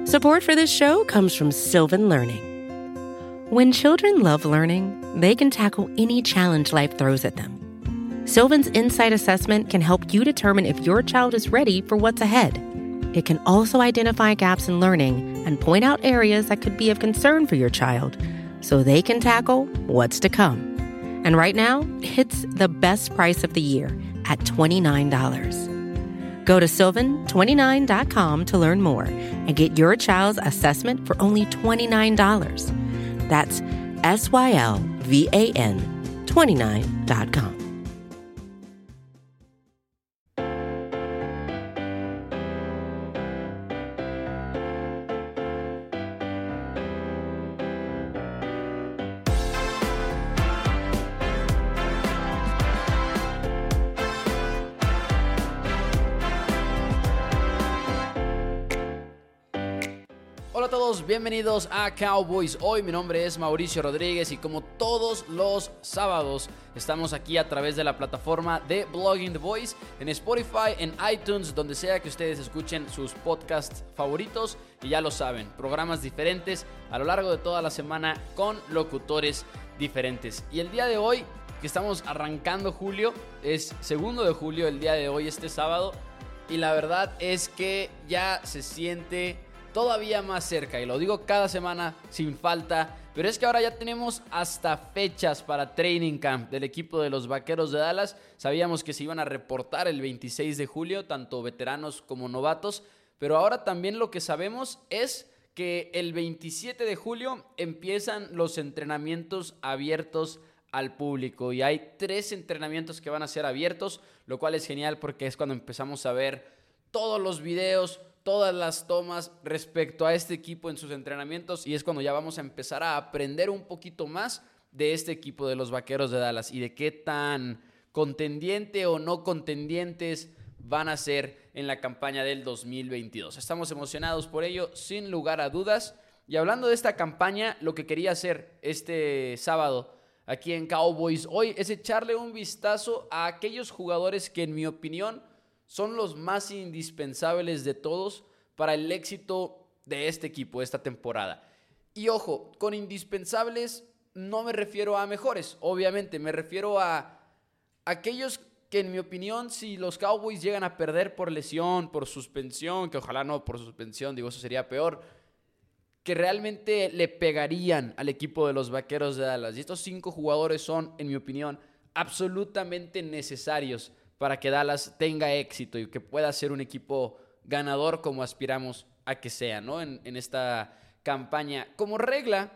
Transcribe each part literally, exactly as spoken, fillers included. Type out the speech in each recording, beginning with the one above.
Support for this show comes from Sylvan Learning. When children love learning, they can tackle any challenge life throws at them. Sylvan's Insight Assessment can help you determine if your child is ready for what's ahead. It can also identify gaps in learning and point out areas that could be of concern for your child so they can tackle what's to come. And right now, it's the best price of the year at twenty-nine dollars. Go to sylvan twenty-nine dot com to learn more and get your child's assessment for only twenty-nine dollars. That's S Y L V A N twenty-nine dot com. Hola a todos, bienvenidos a Cowboys Hoy. Mi nombre es Mauricio Rodríguez y como todos los sábados estamos aquí a través de la plataforma de Blogging The Voice, en Spotify, en iTunes, donde sea que ustedes escuchen sus podcasts favoritos. Y ya lo saben, programas diferentes a lo largo de toda la semana con locutores diferentes. Y el día de hoy, que estamos arrancando julio, es segundo de julio el día de hoy, este sábado. Y la verdad es que ya se siente todavía más cerca, y lo digo cada semana sin falta, pero es que ahora ya tenemos hasta fechas para Training Camp del equipo de los Vaqueros de Dallas. Sabíamos que se iban a reportar el veintiséis de julio, tanto veteranos como novatos, pero ahora también lo que sabemos es que el veintisiete de julio empiezan los entrenamientos abiertos al público, y hay tres entrenamientos que van a ser abiertos, lo cual es genial porque es cuando empezamos a ver todos los videos, todas las tomas respecto a este equipo en sus entrenamientos, y es cuando ya vamos a empezar a aprender un poquito más de este equipo de los Vaqueros de Dallas y de qué tan contendiente o no contendientes van a ser en la campaña del dos mil veintidós. Estamos emocionados por ello, sin lugar a dudas. Y hablando de esta campaña, lo que quería hacer este sábado aquí en Cowboys Hoy es echarle un vistazo a aquellos jugadores que, en mi opinión, son los más indispensables de todos para el éxito de este equipo esta temporada. Y ojo, con indispensables no me refiero a mejores, obviamente, me refiero a aquellos que, en mi opinión, si los Cowboys llegan a perder por lesión, por suspensión, que ojalá no por suspensión, digo, eso sería peor, que realmente le pegarían al equipo de los Vaqueros de Dallas. Y estos cinco jugadores son, en mi opinión, absolutamente necesarios para que Dallas tenga éxito y que pueda ser un equipo ganador como aspiramos a que sea, ¿no? En, en esta campaña. Como regla,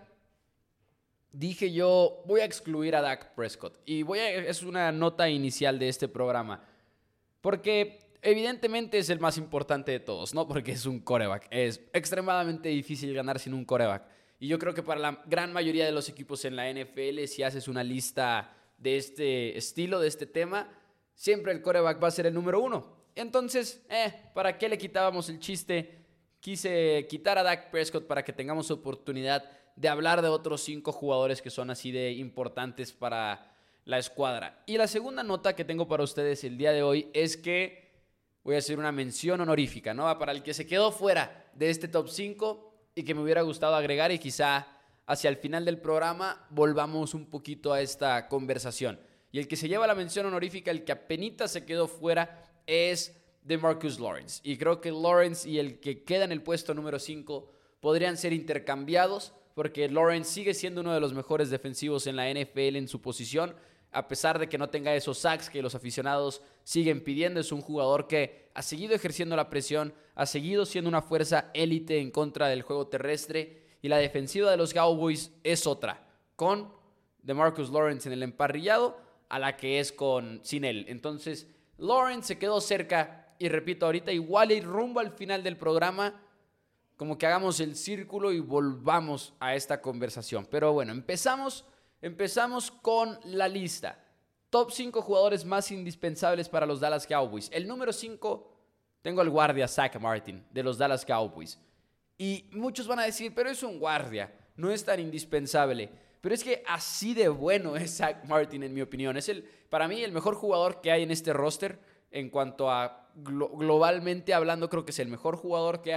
dije yo, voy a excluir a Dak Prescott. Y voy a, es una nota inicial de este programa. Porque evidentemente es el más importante de todos, ¿no? Porque es un quarterback. Es extremadamente difícil ganar sin un quarterback. Y yo creo que para la gran mayoría de los equipos en la N F L, si haces una lista de este estilo, de este tema, siempre el quarterback va a ser el número uno. Entonces, eh, ¿para qué le quitábamos el chiste? Quise quitar a Dak Prescott para que tengamos oportunidad de hablar de otros cinco jugadores que son así de importantes para la escuadra. Y la segunda nota que tengo para ustedes el día de hoy es que voy a hacer una mención honorífica, ¿no? Para el que se quedó fuera de este top cinco y que me hubiera gustado agregar, y quizá hacia el final del programa volvamos un poquito a esta conversación. Y el que se lleva la mención honorífica, el que apenas se quedó fuera, es DeMarcus Lawrence. Y creo que Lawrence y el que queda en el puesto número cinco podrían ser intercambiados, porque Lawrence sigue siendo uno de los mejores defensivos en la N F L en su posición, a pesar de que no tenga esos sacks que los aficionados siguen pidiendo. Es un jugador que ha seguido ejerciendo la presión, ha seguido siendo una fuerza élite en contra del juego terrestre, y la defensiva de los Cowboys es otra, con DeMarcus Lawrence en el emparrillado, a la que es con sin él. Entonces, Lawrence se quedó cerca, y repito, ahorita igual y rumbo al final del programa, como que hagamos el círculo y volvamos a esta conversación. Pero bueno, empezamos, empezamos con la lista. Top cinco jugadores más indispensables para los Dallas Cowboys. El número cinco, tengo al guardia Zach Martin, de los Dallas Cowboys. Y muchos van a decir, pero es un guardia, no es tan indispensable. Pero es que así de bueno es Zach Martin, en mi opinión. Es el, para mí, el mejor jugador que hay en este roster. En cuanto a glo- globalmente hablando, creo que es el mejor jugador que hay.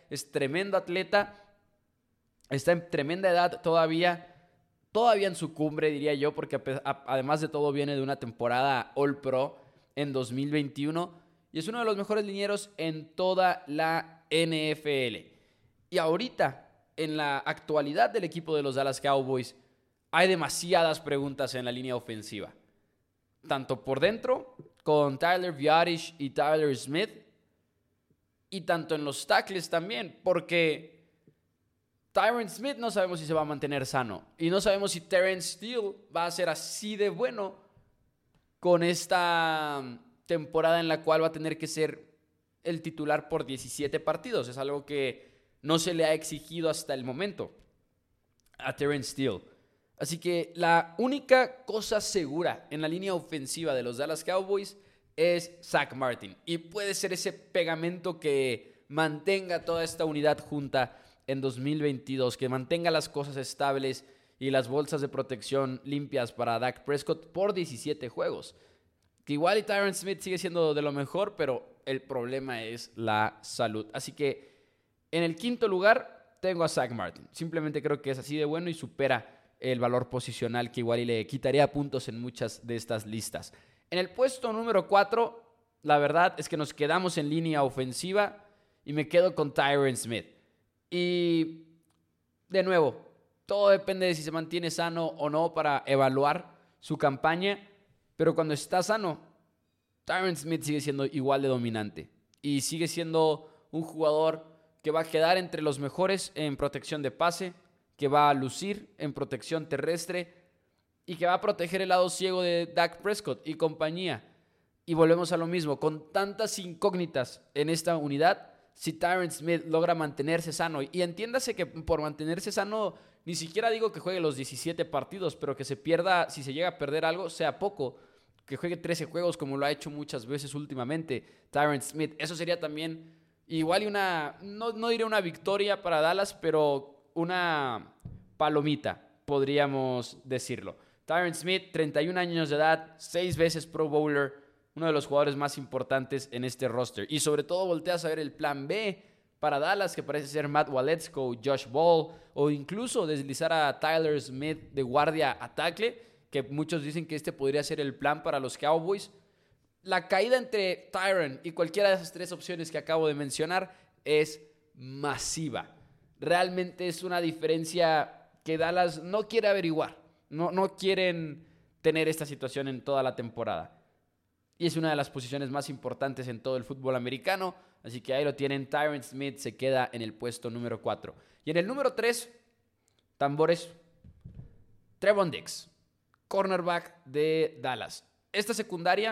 es tremendo atleta, está en tremenda edad todavía, todavía en su cumbre, diría yo, porque a, a, además de todo viene de una temporada All Pro en dos mil veintiuno y es uno de los mejores linieros en toda la N F L. Y ahorita, en la actualidad del equipo de los Dallas Cowboys, hay demasiadas preguntas en la línea ofensiva. Tanto por dentro, con Tyler Biadasz y Tyler Smith, y tanto en los tackles también, porque Tyron Smith no sabemos si se va a mantener sano, y no sabemos si Terrence Steele va a ser así de bueno con esta temporada en la cual va a tener que ser el titular por diecisiete partidos. Es algo que no se le ha exigido hasta el momento a Terrence Steele. Así que la única cosa segura en la línea ofensiva de los Dallas Cowboys es Zack Martin. Y puede ser ese pegamento que mantenga toda esta unidad junta en dos mil veintidós, que mantenga las cosas estables y las bolsas de protección limpias para Dak Prescott por diecisiete juegos. Que igual y Tyron Smith sigue siendo de lo mejor, pero el problema es la salud. Así que en el quinto lugar tengo a Zack Martin. Simplemente creo que es así de bueno y supera el valor posicional que igual y le quitaría puntos en muchas de estas listas. En el puesto número cuatro, la verdad es que nos quedamos en línea ofensiva y me quedo con Tyron Smith. Y de nuevo, todo depende de si se mantiene sano o no para evaluar su campaña, pero cuando está sano, Tyron Smith sigue siendo igual de dominante y sigue siendo un jugador que va a quedar entre los mejores en protección de pase, que va a lucir en protección terrestre y que va a proteger el lado ciego de Dak Prescott y compañía. Y volvemos a lo mismo, con tantas incógnitas en esta unidad, si Tyron Smith logra mantenerse sano, y entiéndase que por mantenerse sano, ni siquiera digo que juegue los diecisiete partidos, pero que se pierda, si se llega a perder algo, sea poco, que juegue trece juegos como lo ha hecho muchas veces últimamente Tyron Smith. Eso sería también igual y una, no, no diré una victoria para Dallas, pero una palomita, podríamos decirlo. Tyron Smith, treinta y un años de edad, seis veces Pro Bowler, uno de los jugadores más importantes en este roster. Y sobre todo volteas a ver el plan B para Dallas, que parece ser Matt Waletzko, Josh Ball, o incluso deslizar a Tyler Smith de guardia a tackle, que muchos dicen que este podría ser el plan para los Cowboys. La caída entre Tyron y cualquiera de esas tres opciones que acabo de mencionar es masiva. Realmente es una diferencia que Dallas no quiere averiguar. No, no quieren tener esta situación en toda la temporada. Y es una de las posiciones más importantes en todo el fútbol americano. Así que ahí lo tienen. Tyron Smith se queda en el puesto número cuatro. Y en el número tres, tambores, Trevon Diggs, cornerback de Dallas. Esta secundaria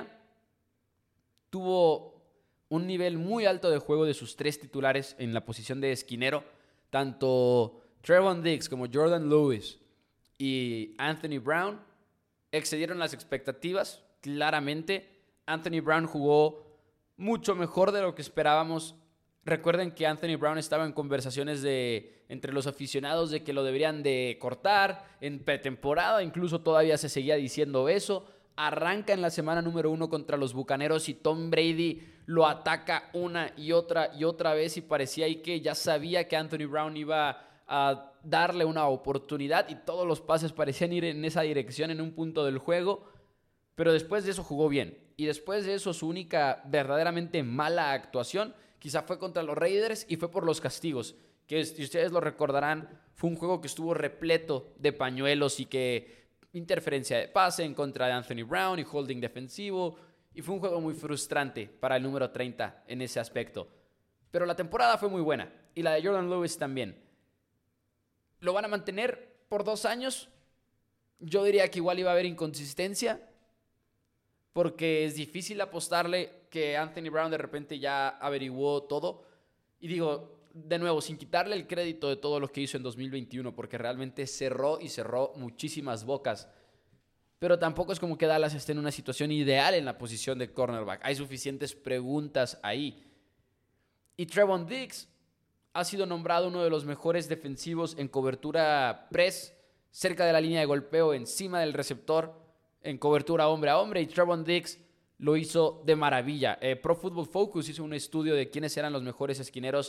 tuvo un nivel muy alto de juego de sus tres titulares en la posición de esquinero. Tanto Trevon Diggs como Jordan Lewis y Anthony Brown excedieron las expectativas, claramente. Anthony Brown jugó mucho mejor de lo que esperábamos. Recuerden que Anthony Brown estaba en conversaciones de, entre los aficionados de que lo deberían de cortar en pretemporada, incluso todavía se seguía diciendo eso. Arranca en la semana número uno contra los Bucaneros y Tom Brady lo ataca una y otra y otra vez y parecía ahí que ya sabía que Anthony Brown iba a darle una oportunidad y todos los pases parecían ir en esa dirección en un punto del juego, pero después de eso jugó bien. Y después de eso su única verdaderamente mala actuación quizá fue contra los Raiders y fue por los castigos, que si ustedes lo recordarán, fue un juego que estuvo repleto de pañuelos y que interferencia de pase en contra de Anthony Brown y holding defensivo, y fue un juego muy frustrante para el número treinta en ese aspecto. Pero la temporada fue muy buena y la de Jordan Lewis también. ¿Lo van a mantener por dos años? Yo diría que igual iba a haber inconsistencia, porque es difícil apostarle que Anthony Brown de repente ya averiguó todo. Y digo, de nuevo, sin quitarle el crédito de todo lo que hizo en dos mil veintiuno, porque realmente cerró y cerró muchísimas bocas. Pero tampoco es como que Dallas esté en una situación ideal en la posición de cornerback. Hay suficientes preguntas ahí. Y Trevon Diggs ha sido nombrado uno de los mejores defensivos en cobertura press, cerca de la línea de golpeo, encima del receptor, en cobertura hombre a hombre. Y Trevon Diggs lo hizo de maravilla. Eh, Pro Football Focus hizo un estudio de quiénes eran los mejores esquineros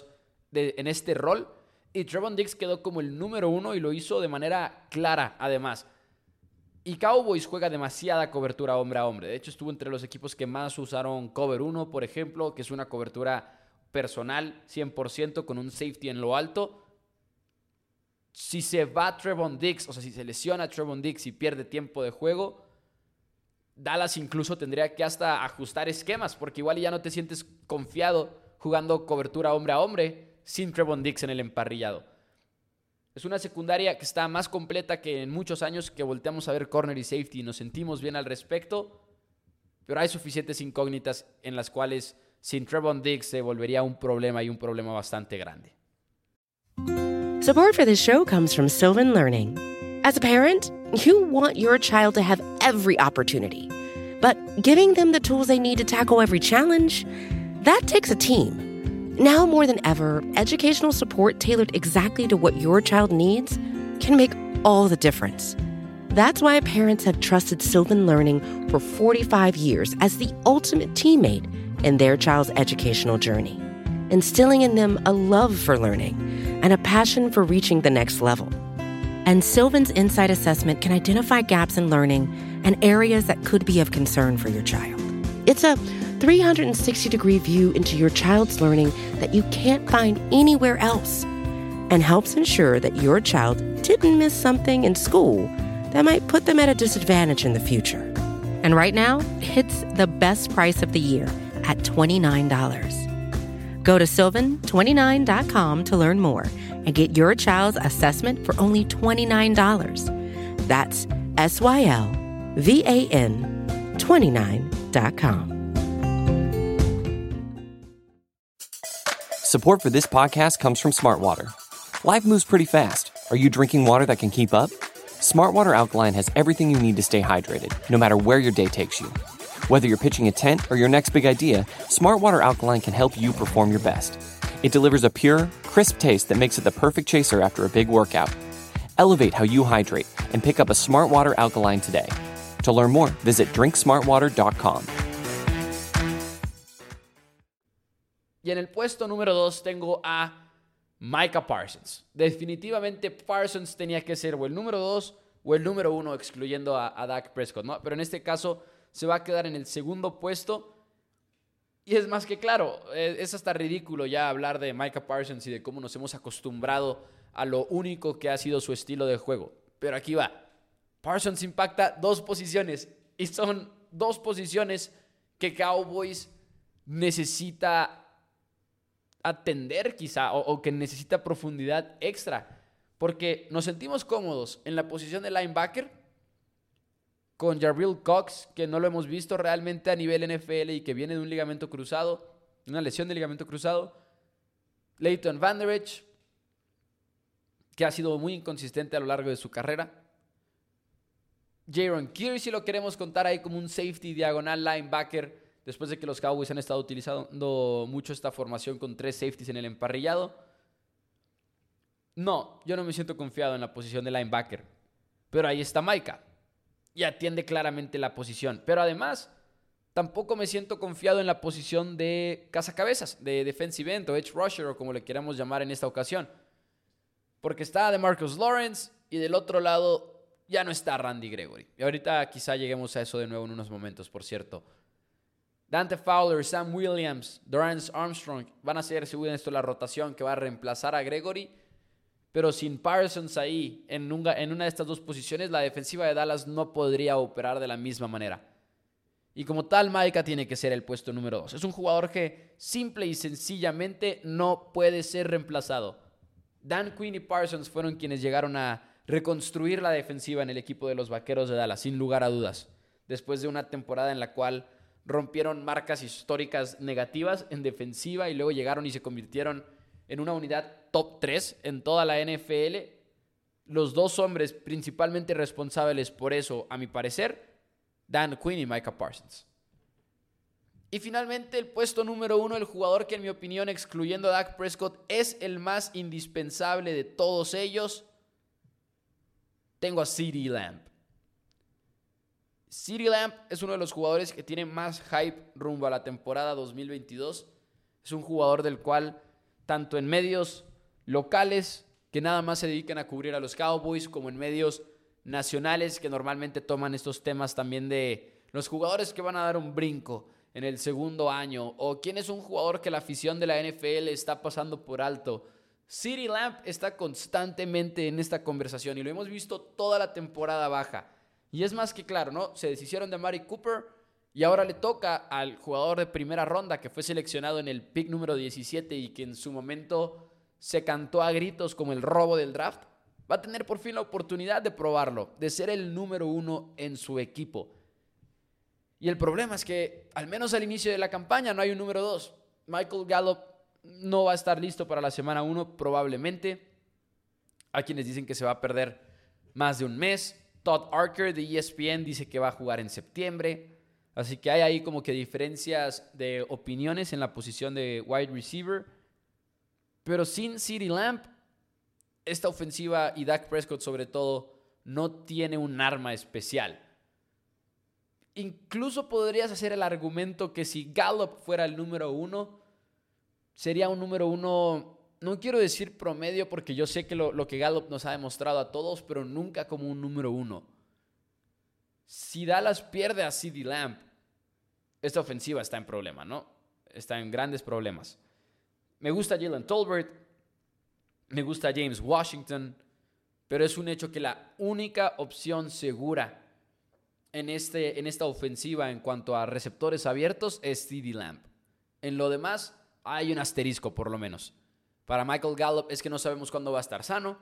de, en este rol. Y Trevon Diggs quedó como el número uno y lo hizo de manera clara, además. Y Cowboys juega demasiada cobertura hombre a hombre. De hecho, estuvo entre los equipos que más usaron cover uno, por ejemplo, que es una cobertura personal, cien por ciento, con un safety en lo alto. Si se va Trevon Diggs, o sea, si se lesiona Trevon Diggs y pierde tiempo de juego, Dallas incluso tendría que hasta ajustar esquemas, porque igual ya no te sientes confiado jugando cobertura hombre a hombre sin Trevon Diggs en el emparrillado. Es una secundaria que está más completa que en muchos años que volteamos a ver corner y safety y nos sentimos bien al respecto, pero hay suficientes incógnitas en las cuales sin Trevon Diggs se volvería un problema y un problema bastante grande. Support for this show comes from Sylvan Learning. As a parent, you want your child to have every opportunity, but giving them the tools they need to tackle every challenge, that takes a team. Now more than ever, educational support tailored exactly to what your child needs can make all the difference. That's why parents have trusted Sylvan Learning for forty-five years as the ultimate teammate in their child's educational journey, instilling in them a love for learning and a passion for reaching the next level. And Sylvan's Insight Assessment can identify gaps in learning and areas that could be of concern for your child. It's a three sixty degree view into your child's learning that you can't find anywhere else, and helps ensure that your child didn't miss something in school that might put them at a disadvantage in the future. And right now, it's the best price of the year at twenty-nine dollars. Go to sylvan twenty-nine dot com to learn more and get your child's assessment for only twenty-nine dollars. That's S Y L V A N twenty-nine dot com. Support for this podcast comes from Smartwater. Life moves pretty fast. Are you drinking water that can keep up? Smartwater Alkaline has everything you need to stay hydrated, no matter where your day takes you. Whether you're pitching a tent or your next big idea, Smartwater Alkaline can help you perform your best. It delivers a pure, crisp taste that makes it the perfect chaser after a big workout. Elevate how you hydrate and pick up a Smartwater Alkaline today. To learn more, visit drink smartwater dot com. Y en el puesto número dos tengo a Micah Parsons. Definitivamente Parsons tenía que ser o el número dos o el número uno, excluyendo a, a Dak Prescott, ¿no? Pero en este caso se va a quedar en el segundo puesto. Y es más que claro, es hasta ridículo ya hablar de Micah Parsons y de cómo nos hemos acostumbrado a lo único que ha sido su estilo de juego. Pero aquí va. Parsons impacta dos posiciones y son dos posiciones que Cowboys necesita atender quizá o, o que necesita profundidad extra, porque nos sentimos cómodos en la posición de linebacker con Jabril Cox, que no lo hemos visto realmente a nivel N F L y que viene de un ligamento cruzado, una lesión de ligamento cruzado. Leighton Vander Esch, que ha sido muy inconsistente a lo largo de su carrera. Jaron Kearse, si lo queremos contar ahí como un safety diagonal linebacker, después de que los Cowboys han estado utilizando mucho esta formación con tres safeties en el emparrillado. No, yo no me siento confiado en la posición de linebacker. Pero ahí está Micah. Y atiende claramente la posición. Pero además, tampoco me siento confiado en la posición de cazacabezas, de defensive end o edge rusher, o como le queramos llamar en esta ocasión. Porque está DeMarcus Lawrence y del otro lado ya no está Randy Gregory. Y ahorita quizá lleguemos a eso de nuevo en unos momentos, por cierto. Dante Fowler, Sam Williams, Dorrance Armstrong van a ser, según esto, la rotación que va a reemplazar a Gregory. Pero sin Parsons ahí, en una, en una de estas dos posiciones, la defensiva de Dallas no podría operar de la misma manera. Y como tal, Micah tiene que ser el puesto número dos. Es un jugador que simple y sencillamente no puede ser reemplazado. Dan Quinn y Parsons fueron quienes llegaron a reconstruir la defensiva en el equipo de los Vaqueros de Dallas, sin lugar a dudas. Después de una temporada en la cual rompieron marcas históricas negativas en defensiva y luego llegaron y se convirtieron en una unidad top tres en toda la N F L. Los dos hombres principalmente responsables por eso, a mi parecer, Dan Quinn y Micah Parsons. Y finalmente el puesto número uno, el jugador que en mi opinión, excluyendo a Dak Prescott, es el más indispensable de todos ellos. Tengo a CeeDee Lamb. CeeDee Lamb es uno de los jugadores que tiene más hype rumbo a la temporada dos mil veintidós. Es un jugador del cual tanto en medios locales que nada más se dedican a cubrir a los Cowboys, como en medios nacionales que normalmente toman estos temas también de los jugadores que van a dar un brinco en el segundo año, o quién es un jugador que la afición de la N F L está pasando por alto. CeeDee Lamb está constantemente en esta conversación y lo hemos visto toda la temporada baja. Y es más que claro, ¿no? Se deshicieron de Amari Cooper y ahora le toca al jugador de primera ronda que fue seleccionado en el pick número diecisiete y que en su momento se cantó a gritos como el robo del draft. Va a tener por fin la oportunidad de probarlo, de ser el número uno en su equipo. Y el problema es que, al menos al inicio de la campaña, no hay un número dos. Michael Gallup no va a estar listo para la semana uno, probablemente. Hay quienes dicen que se va a perder más de un mes. Todd Archer de E S P N dice que va a jugar en septiembre. Así que hay ahí como que diferencias de opiniones en la posición de wide receiver. Pero sin CeeDee Lamb, esta ofensiva y Dak Prescott sobre todo no tiene un arma especial. Incluso podrías hacer el argumento que si Gallup fuera el número uno, sería un número uno, no quiero decir promedio porque yo sé que lo, lo que Gallup nos ha demostrado a todos, pero nunca como un número uno. Si Dallas pierde a CeeDee Lamb, esta ofensiva está en problema, ¿no? Está en grandes problemas. Me gusta Jalen Tolbert, me gusta James Washington, pero es un hecho que la única opción segura en, este, en esta ofensiva en cuanto a receptores abiertos es CeeDee Lamb. En lo demás hay un asterisco por lo menos. Para Michael Gallup es que no sabemos cuándo va a estar sano.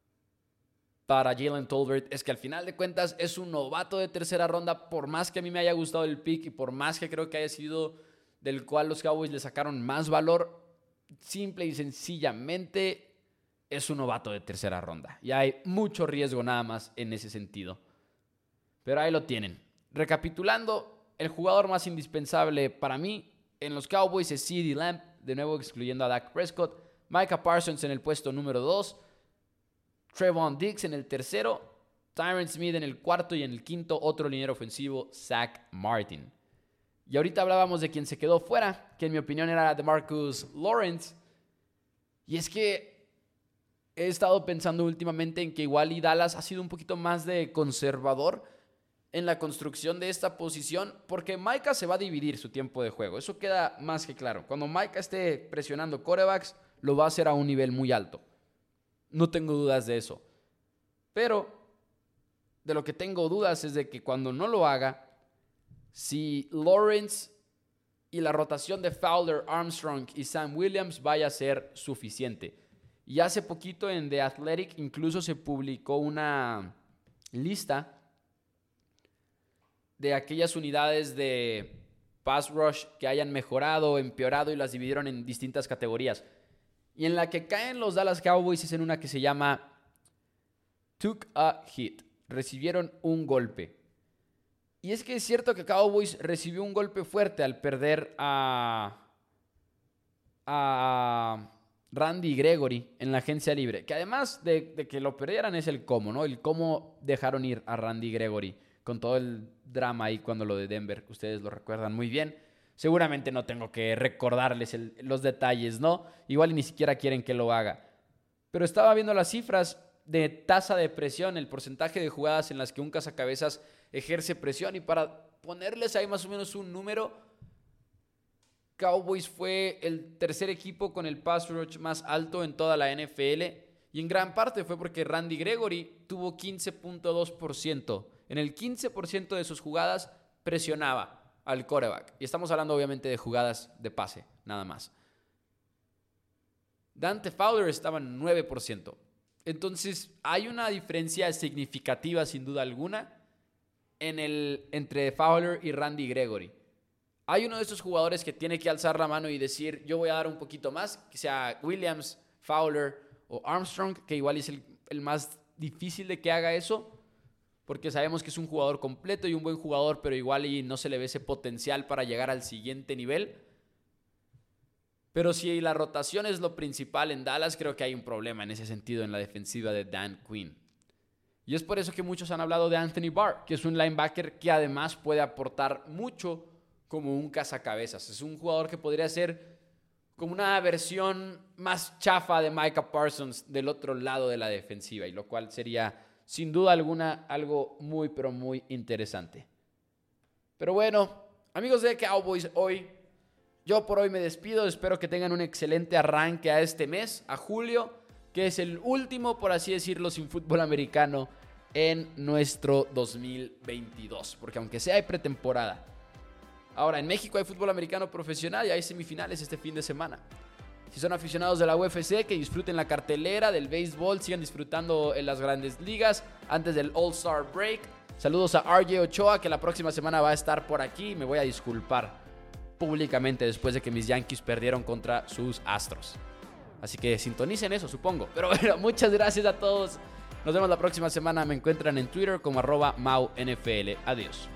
Para Jalen Tolbert es que al final de cuentas es un novato de tercera ronda, por más que a mí me haya gustado el pick y por más que creo que haya sido del cual los Cowboys le sacaron más valor, simple y sencillamente es un novato de tercera ronda. Y hay mucho riesgo nada más en ese sentido. Pero ahí lo tienen. Recapitulando, el jugador más indispensable para mí en los Cowboys es CeeDee Lamb, de nuevo excluyendo a Dak Prescott. Micah Parsons en el puesto número dos. Trevon Diggs en el tercero. Tyron Smith en el cuarto y en el quinto otro liniero ofensivo, Zach Martin. Y ahorita hablábamos de quien se quedó fuera, que en mi opinión era DeMarcus Lawrence. Y es que he estado pensando últimamente en que igual y Dallas ha sido un poquito más de conservador en la construcción de esta posición, porque Micah se va a dividir su tiempo de juego. Eso queda más que claro. Cuando Micah esté presionando quarterbacks, lo va a hacer a un nivel muy alto. No tengo dudas de eso. Pero de lo que tengo dudas es de que cuando no lo haga, si Lawrence y la rotación de Fowler, Armstrong y Sam Williams vaya a ser suficiente. Y hace poquito en The Athletic incluso se publicó una lista de aquellas unidades de pass rush que hayan mejorado o empeorado y las dividieron en distintas categorías. Y en la que caen los Dallas Cowboys es en una que se llama Took a Hit. Recibieron un golpe. Y es que es cierto que Cowboys recibió un golpe fuerte al perder a, a Randy Gregory en la agencia libre. Que además de, de que lo perdieran es el cómo, ¿no? El cómo dejaron ir a Randy Gregory con todo el drama ahí cuando lo de Denver, ustedes lo recuerdan muy bien. Seguramente no tengo que recordarles el, los detalles, ¿no? Igual ni siquiera quieren que lo haga. Pero estaba viendo las cifras de tasa de presión, el porcentaje de jugadas en las que un cazacabezas ejerce presión. Y para ponerles ahí más o menos un número, Cowboys fue el tercer equipo con el pass rush más alto en toda la N F L. Y en gran parte fue porque Randy Gregory tuvo quince punto dos por ciento. En el quince por ciento de sus jugadas presionaba al quarterback. Y estamos hablando obviamente de jugadas de pase, nada más. Dante Fowler estaba en nueve por ciento. Entonces hay una diferencia significativa sin duda alguna en el, entre Fowler y Randy Gregory. Hay uno de estos jugadores que tiene que alzar la mano y decir yo voy a dar un poquito más, que sea Williams, Fowler o Armstrong, que igual es el, el más difícil de que haga eso, porque sabemos que es un jugador completo y un buen jugador, pero igual y no se le ve ese potencial para llegar al siguiente nivel. Pero si la rotación es lo principal en Dallas, creo que hay un problema en ese sentido en la defensiva de Dan Quinn. Y es por eso que muchos han hablado de Anthony Barr, que es un linebacker que además puede aportar mucho como un cazacabezas. Es un jugador que podría ser como una versión más chafa de Micah Parsons del otro lado de la defensiva, y lo cual sería sin duda alguna algo muy pero muy interesante. Pero bueno, amigos de Cowboys, hoy yo por hoy me despido. Espero que tengan un excelente arranque a este mes, a julio, que es el último, por así decirlo, sin fútbol americano en nuestro dos mil veintidós, porque aunque sea hay pretemporada. Ahora, en México hay fútbol americano profesional y hay semifinales este fin de semana. Si son aficionados de la U F C, que disfruten la cartelera del béisbol, sigan disfrutando en las grandes ligas antes del All-Star Break. Saludos a R J Ochoa, que la próxima semana va a estar por aquí. Me voy a disculpar públicamente después de que mis Yankees perdieron contra sus Astros. Así que sintonicen eso, supongo. Pero bueno, muchas gracias a todos. Nos vemos la próxima semana. Me encuentran en Twitter como arroba MauNFL. Adiós.